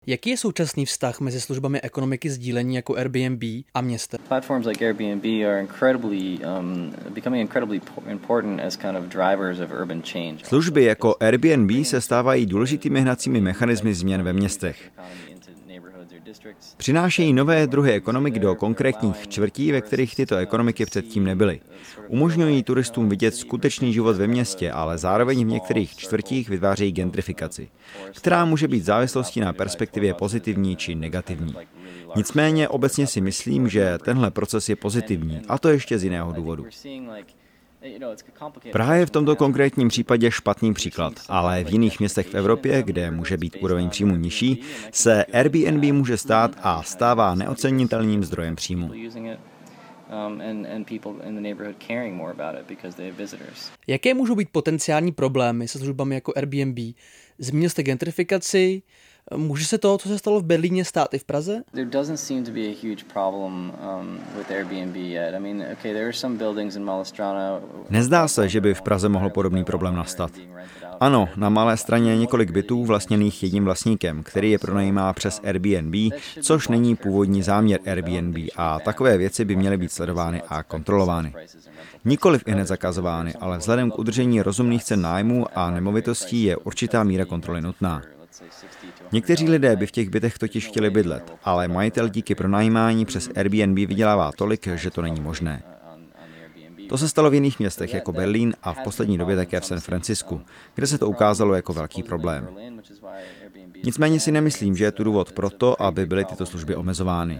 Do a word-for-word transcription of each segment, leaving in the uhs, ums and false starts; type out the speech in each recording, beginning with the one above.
Jaký je současný vztah mezi službami ekonomiky sdílení jako Airbnb a městem? Platforms like Airbnb are incredibly um, becoming incredibly important as kind of drivers of urban change. Služby jako Airbnb se stávají důležitými hnacími mechanismy změn ve městech. Přinášejí nové druhy ekonomik do konkrétních čtvrtí, ve kterých tyto ekonomiky předtím nebyly. Umožňují turistům vidět skutečný život ve městě, ale zároveň v některých čtvrtích vytvářejí gentrifikaci, která může být v závislosti na perspektivě pozitivní či negativní. Nicméně obecně si myslím, že tenhle proces je pozitivní, a to ještě z jiného důvodu. Praha je v tomto konkrétním případě špatný příklad, ale v jiných městech v Evropě, kde může být úroveň příjmu nižší, se Airbnb může stát a stává neocenitelným zdrojem příjmu. Jaké můžou být potenciální problémy se službami jako Airbnb? Zmínil jste gentrifikaci. Může se to, co se stalo v Berlíně, stát i v Praze? There doesn't seem to be a huge problem um, with Airbnb yet. I mean, okay, there are some buildings in Malá Nezdá se, že by v Praze mohl podobný problém nastat. Ano, na Malé Straně je několik bytů vlastněných jedním vlastníkem, který je pronajímá přes Airbnb, což není původní záměr Airbnb, a takové věci by měly být sledovány a kontrolovány. Nikoliv ihned zakazovány, ale vzhledem k udržení rozumných cen nájmů a nemovitostí je určitá míra kontroly nutná. Někteří lidé by v těch bytech totiž chtěli bydlet, ale majitel díky pronajímání přes Airbnb vydělává tolik, že to není možné. To se stalo v jiných městech jako Berlín a v poslední době také v San Francisku, kde se to ukázalo jako velký problém. Nicméně si nemyslím, že je tu důvod pro to, aby byly tyto služby omezovány.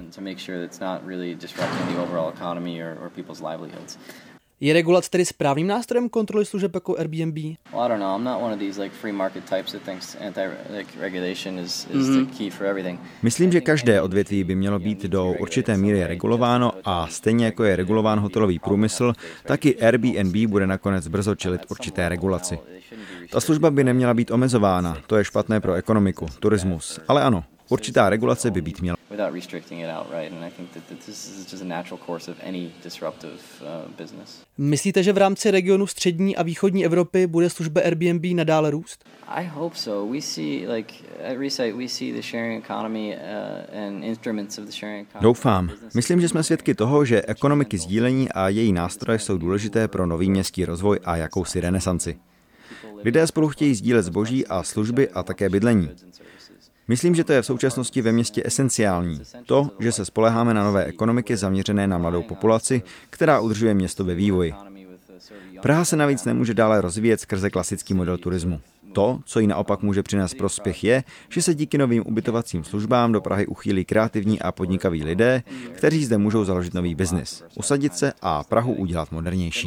Je regulace tedy správným nástrojem kontroly služeb jako Airbnb? Myslím, že každé odvětví by mělo být do určité míry regulováno a stejně jako je regulován hotelový průmysl, tak i Airbnb bude nakonec brzo čelit určité regulaci. Ta služba by neměla být omezována, to je špatné pro ekonomiku, turismus, ale ano, určitá regulace by být měla. Myslíte, že v rámci regionu střední a východní Evropy bude služba Airbnb nadále růst? I hope so. We see like at Resite we see the sharing economy uh, and instruments of the sharing economy. Doufám. Myslím, že jsme svědky toho, že ekonomiky sdílení a její nástroje jsou důležité pro nový městský rozvoj a jakousi renesanci. Lidé spolu chtějí sdílet zboží a služby a také bydlení. Myslím, že to je v současnosti ve městě esenciální. To, že se spoléháme na nové ekonomiky zaměřené na mladou populaci, která udržuje město ve vývoji. Praha se navíc nemůže dále rozvíjet skrze klasický model turismu. To, co jí naopak může přinést prospěch, je, že se díky novým ubytovacím službám do Prahy uchýlí kreativní a podnikaví lidé, kteří zde můžou založit nový biznis, usadit se a Prahu udělat modernější.